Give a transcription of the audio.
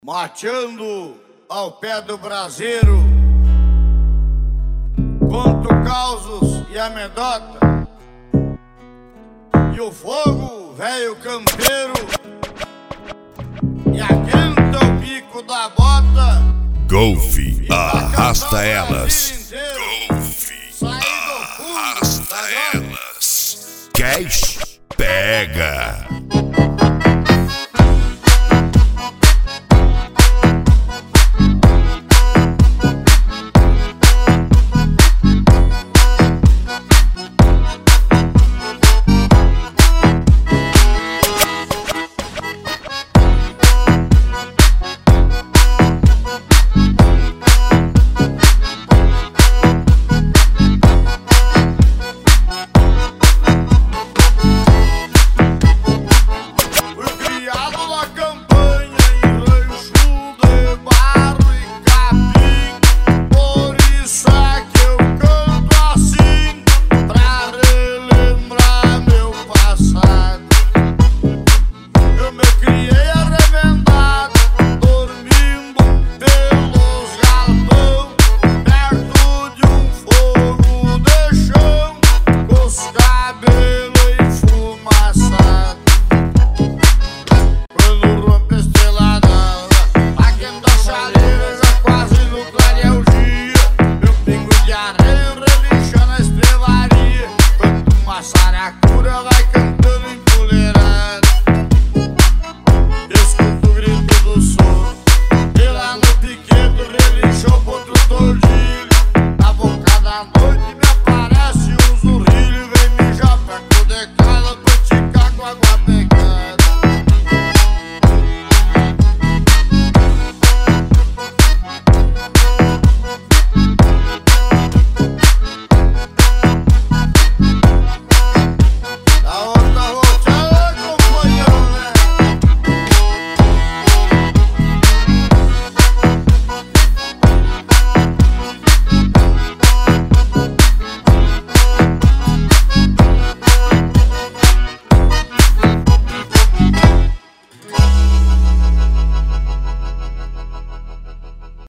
Mateando ao pé do braseiro, conto causos e amedota, e o fogo, velho campeiro, e aquenta o bico da bota. Golfe, arrasta elas. Golfe, Saí do fundo arrasta elas. Cash, pega.